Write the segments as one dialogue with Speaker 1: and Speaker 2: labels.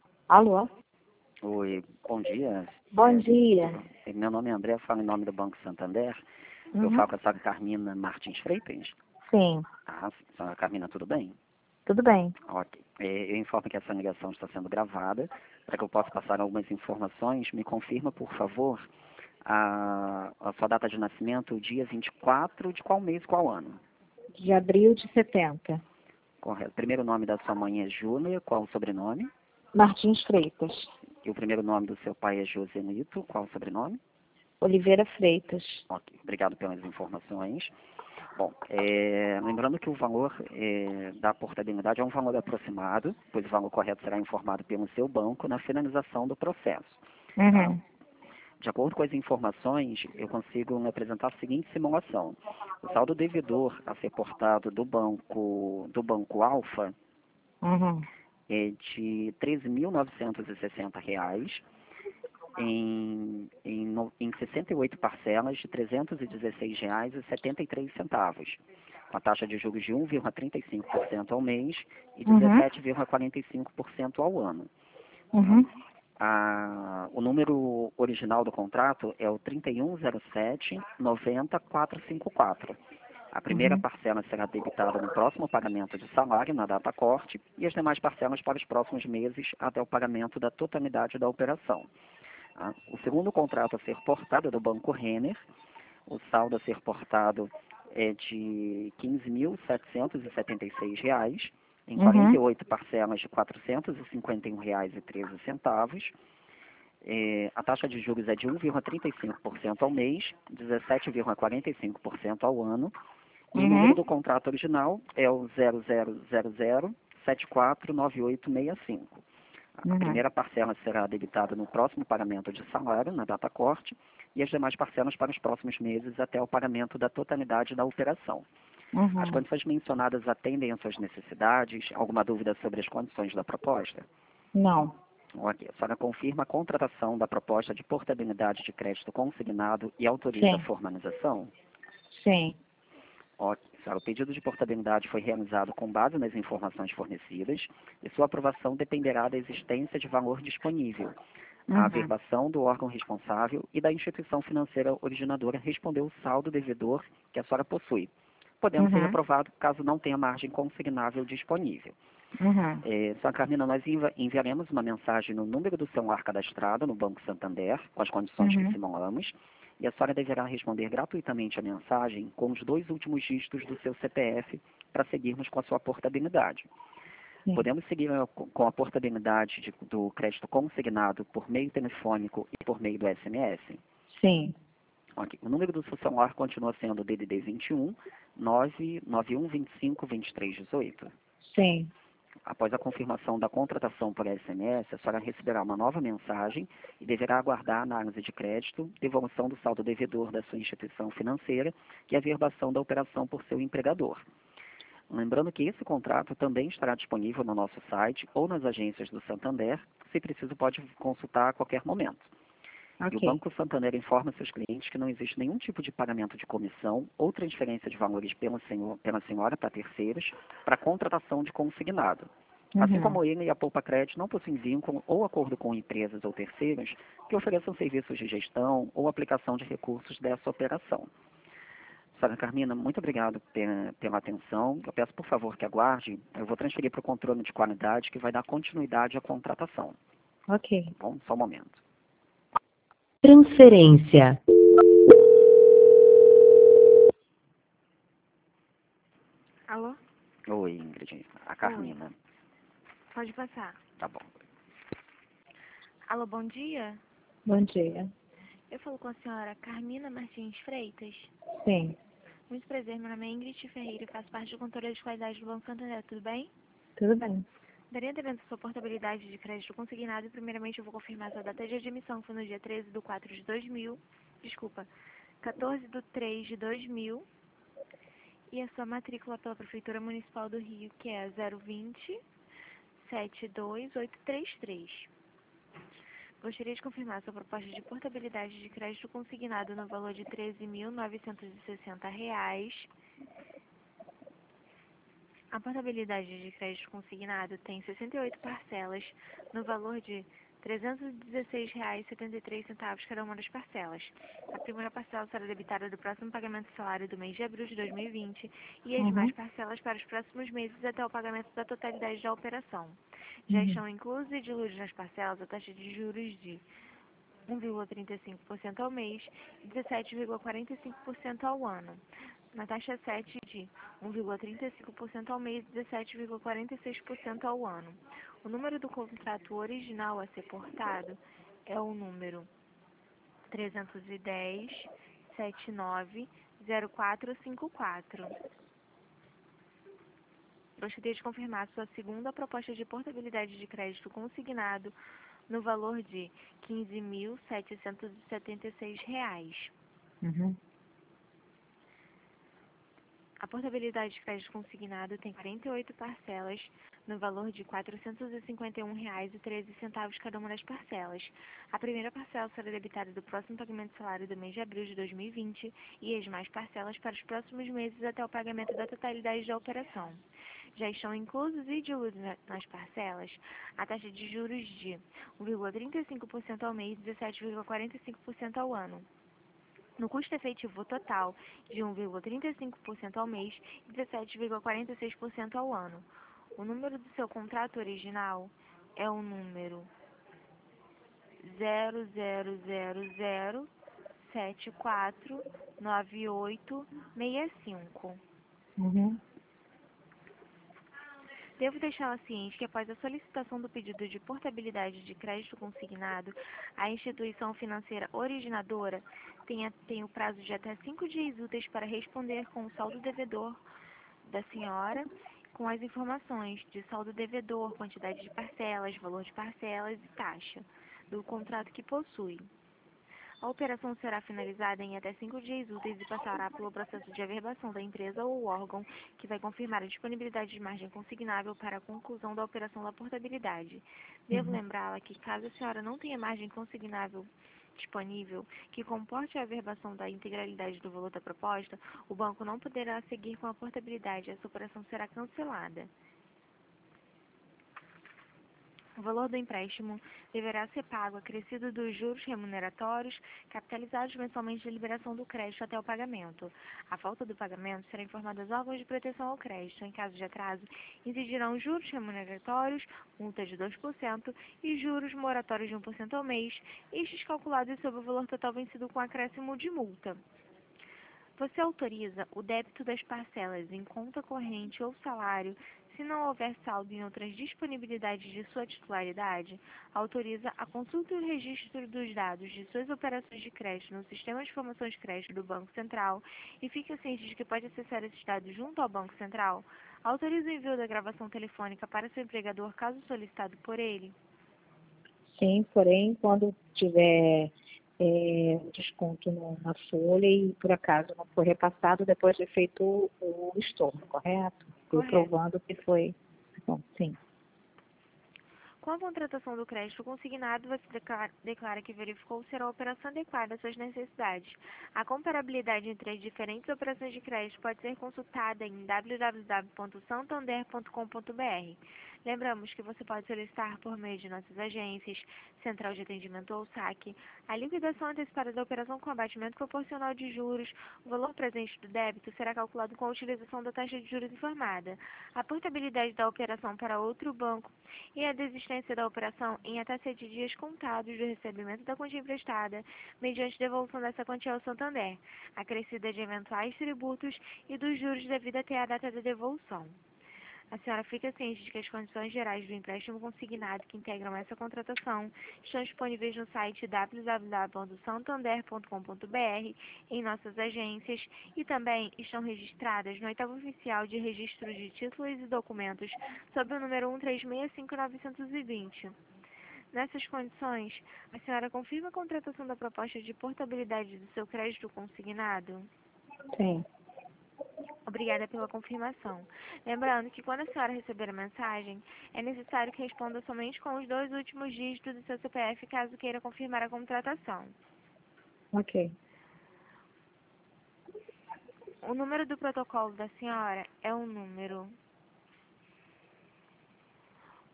Speaker 1: Alô?
Speaker 2: Oi, bom dia.
Speaker 1: Bom dia.
Speaker 2: Meu nome é André, falo em nome do Banco Santander. Eu
Speaker 1: Uhum.
Speaker 2: falo com a senhora Carmina Martins Freitas.
Speaker 1: Sim,
Speaker 2: Senhora Carmina, tudo bem?
Speaker 1: tudo bem.
Speaker 2: Ok. Eu informo que essa ligação está sendo gravada. Para que eu possa passar algumas informações, me confirma, por favor, a sua data de nascimento, o dia 24 de qual mês, qual ano?
Speaker 1: De abril de 70.
Speaker 2: Correto. Primeiro nome da sua mãe é Júlia, qual o sobrenome?
Speaker 1: Martins Freitas.
Speaker 2: E o primeiro nome do seu pai é Josenito, qual o sobrenome?
Speaker 1: Oliveira Freitas.
Speaker 2: Ok, obrigado pelas informações. Bom, lembrando que o valor da portabilidade é um valor aproximado, pois o valor correto será informado pelo seu banco na finalização do processo. Tá?
Speaker 1: Uhum.
Speaker 2: De acordo com as informações, eu consigo apresentar a seguinte simulação. O saldo devedor a ser portado do banco Alfa
Speaker 1: Uhum.
Speaker 2: é de R$ 13.960 em 68 parcelas de R$ 316,73, com a taxa de juros de 1,35% ao mês e
Speaker 1: Uhum.
Speaker 2: 17,45% ao ano. Tá?
Speaker 1: Uhum.
Speaker 2: O número original do contrato é o 3107-90454. A primeira
Speaker 1: Uhum.
Speaker 2: parcela será debitada no próximo pagamento de salário, na data corte, e as demais parcelas para os próximos meses até o pagamento da totalidade da operação. O segundo contrato a ser portado é do Banco Renner. O saldo a ser portado é de R$ 15.776, em
Speaker 1: Uhum.
Speaker 2: 48 parcelas de R$ 451,13. A taxa de juros é de 1,35% ao mês, 17,45% ao ano. E o número
Speaker 1: Uhum.
Speaker 2: do contrato original é o 0000749865. A
Speaker 1: Uhum.
Speaker 2: primeira parcela será debitada no próximo pagamento de salário, na data corte, e as demais parcelas para os próximos meses até o pagamento da totalidade da operação. As
Speaker 1: Uhum.
Speaker 2: condições mencionadas atendem às suas necessidades? Alguma dúvida sobre as condições da proposta?
Speaker 1: Não.
Speaker 2: Ok. A senhora confirma a contratação da proposta de portabilidade de crédito consignado e autoriza a
Speaker 1: Sim.
Speaker 2: formalização?
Speaker 1: Sim.
Speaker 2: Ok, senhora, o pedido de portabilidade foi realizado com base nas informações fornecidas e sua aprovação dependerá da existência de valor disponível. A
Speaker 1: Uhum.
Speaker 2: averbação do órgão responsável e da instituição financeira originadora responder o saldo devedor que a senhora possui, podendo ser
Speaker 1: Uhum.
Speaker 2: aprovado caso não tenha margem consignável disponível.
Speaker 1: Uhum.
Speaker 2: Senhora Carmina, nós enviaremos uma mensagem no número do celular cadastrado no Banco Santander, com as condições que
Speaker 1: Uhum.
Speaker 2: simulamos, e a senhora deverá responder gratuitamente a mensagem com os 2 últimos dígitos do seu CPF para seguirmos com a sua portabilidade.
Speaker 1: Sim.
Speaker 2: Podemos seguir com a portabilidade do crédito consignado por meio telefônico e por meio do SMS?
Speaker 1: Sim.
Speaker 2: Ok. O número do seu celular continua sendo o DDD 21 991 25 23 18.
Speaker 1: Sim.
Speaker 2: Após a confirmação da contratação por SMS, a senhora receberá uma nova mensagem e deverá aguardar a análise de crédito, devolução do saldo devedor da sua instituição financeira e a averbação da operação por seu empregador. Lembrando que esse contrato também estará disponível no nosso site ou nas agências do Santander, se preciso pode consultar a qualquer momento. E o
Speaker 1: Ok.
Speaker 2: Banco Santander informa seus clientes que não existe nenhum tipo de pagamento de comissão ou transferência de valores pela senhora para terceiros para contratação de consignado. Assim
Speaker 1: Uhum.
Speaker 2: como ele e a Poupa Crédito não possuem vínculo ou acordo com empresas ou terceiros que ofereçam serviços de gestão ou aplicação de recursos dessa operação. Senhora Carmina, muito obrigado pela atenção. Eu peço, por favor, que aguarde. Eu vou transferir para o controle de qualidade que vai dar continuidade à contratação.
Speaker 1: Ok.
Speaker 2: Tá bom? Só um momento.
Speaker 3: Transferência.
Speaker 4: Alô?
Speaker 2: Oi, Ingrid. A
Speaker 4: Oi.
Speaker 2: Carmina.
Speaker 4: Pode passar.
Speaker 2: Tá bom.
Speaker 4: Alô, bom dia.
Speaker 1: Bom dia.
Speaker 4: Eu falo com a senhora Carmina Martins Freitas.
Speaker 1: Sim.
Speaker 4: Muito prazer, meu nome é Ingrid Ferreira e faço parte do controle de qualidade do Banco Santander, tudo bem?
Speaker 1: Tudo bem.
Speaker 4: Daria devendo sua portabilidade de crédito consignado e primeiramente eu vou confirmar sua data de admissão, que foi no dia 13 de 4 de 2000, desculpa, 14 de 3 de 2000, e a sua matrícula pela Prefeitura Municipal do Rio, que é a 020 72833. Gostaria de confirmar sua proposta de portabilidade de crédito consignado no valor de R$ 13.960. A portabilidade de crédito consignado tem 68 parcelas no valor de R$ 316,73 cada uma das parcelas. A primeira parcela será debitada do próximo pagamento do salário do mês de abril de 2020 e as demais parcelas para os próximos meses até o pagamento da totalidade da operação. Já estão inclusos e diluídos nas parcelas a taxa de juros de 1,35% ao mês e 17,45% ao ano. Na taxa 7 de 1,35% ao mês e 17,46% ao ano. O número do contrato original a ser portado é o número 310-790454. Gostaria de confirmar sua segunda proposta de portabilidade de crédito consignado no valor de R$ 15.776. A portabilidade de crédito consignado tem 48 parcelas no valor de R$ 451,13 cada uma das parcelas. A primeira parcela será debitada do próximo pagamento do salário do mês de abril de 2020 e as demais parcelas para os próximos meses até o pagamento da totalidade da operação. Já estão inclusos e diluídos nas parcelas a taxa de juros de 1,35% ao mês e 17,45% ao ano. No custo efetivo total de 1,35% ao mês e 17,46% ao ano. O número do seu contrato original é o número 0000749865. Devo deixá-la ciente que após a solicitação do pedido de portabilidade de crédito consignado, a instituição financeira originadora tem o prazo de até 5 dias úteis para responder com o saldo devedor da senhora, com as informações de saldo devedor, quantidade de parcelas, valor de parcelas e taxa do contrato que possui. A operação será finalizada em até 5 dias úteis e passará pelo processo de averbação da empresa ou órgão que vai confirmar a disponibilidade de margem consignável para a conclusão da operação da portabilidade. Devo lembrá-la que, caso a senhora não tenha margem consignável disponível que comporte a averbação da integralidade do valor da proposta, o banco não poderá seguir com a portabilidade e essa operação será cancelada. O valor do empréstimo deverá ser pago acrescido dos juros remuneratórios capitalizados mensalmente de liberação do crédito até o pagamento. A falta do pagamento será informada aos órgãos de proteção ao crédito. Em caso de atraso, incidirão juros remuneratórios, multa de 2% e juros moratórios de 1% ao mês, estes calculados sobre o valor total vencido com acréscimo de multa. Você autoriza o débito das parcelas em conta corrente ou salário se não houver saldo em outras disponibilidades de sua titularidade? Autoriza a consulta e o registro dos dados de suas operações de crédito no Sistema de Informação de Crédito do Banco Central e fica ciente de que pode acessar esses dados junto ao Banco Central? Autoriza o envio da gravação telefônica para seu empregador caso solicitado por ele?
Speaker 1: Sim, porém, quando tiver desconto na folha e por acaso não for repassado depois de feito o estorno, correto?
Speaker 4: Correto.
Speaker 1: Provando que foi. Bom, sim.
Speaker 4: Com a contratação do crédito consignado, você declara que verificou ser a operação adequada às suas necessidades. A comparabilidade entre as diferentes operações de crédito pode ser consultada em www.santander.com.br. Lembramos que você pode solicitar por meio de nossas agências, Central de Atendimento ou SAC, a liquidação antecipada da operação com abatimento proporcional de juros. O valor presente do débito será calculado com a utilização da taxa de juros informada. A portabilidade da operação para outro banco e a desistência da operação em até 7 dias contados do recebimento da quantia emprestada, mediante devolução dessa quantia ao Santander, acrescida de eventuais tributos e dos juros devido até a data da devolução. A senhora fica ciente de que as condições gerais do empréstimo consignado que integram essa contratação estão disponíveis no site www.santander.com.br, em nossas agências, e também estão registradas no oitavo oficial de registro de títulos e documentos sob o número 1365920. Nessas condições, a senhora confirma a contratação da proposta de portabilidade do seu crédito consignado?
Speaker 1: Sim.
Speaker 4: Obrigada pela confirmação. Lembrando que quando a senhora receber a mensagem, é necessário que responda somente com os 2 últimos dígitos do seu CPF, caso queira confirmar a contratação.
Speaker 1: Ok.
Speaker 4: O número do protocolo da senhora é o número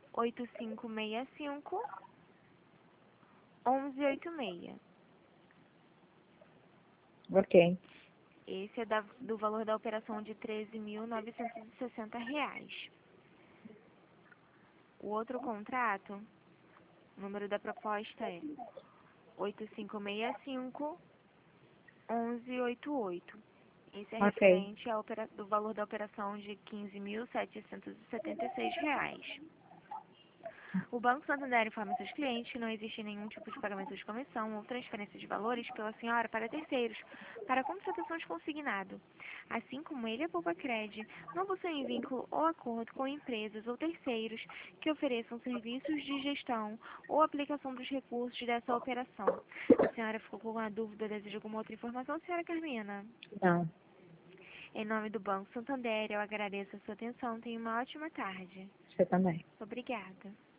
Speaker 4: 8565 1186.
Speaker 1: Ok.
Speaker 4: Esse é do valor da operação de R$ 13.960. O outro contrato, o número da proposta é 8565 1188. Esse é
Speaker 1: Ok.
Speaker 4: referente do valor da operação de R$ 15.776. O Banco Santander informa seus clientes que não existe nenhum tipo de pagamento de comissão ou transferência de valores pela senhora para terceiros, para contratações consignado. Assim como ele e a Poupa-Cred não possuem vínculo ou acordo com empresas ou terceiros que ofereçam serviços de gestão ou aplicação dos recursos dessa operação. A senhora ficou com alguma dúvida ou deseja alguma outra informação, senhora Carmina?
Speaker 1: Não.
Speaker 4: Em nome do Banco Santander, eu agradeço a sua atenção. Tenha uma ótima tarde.
Speaker 1: Você também.
Speaker 4: Obrigada.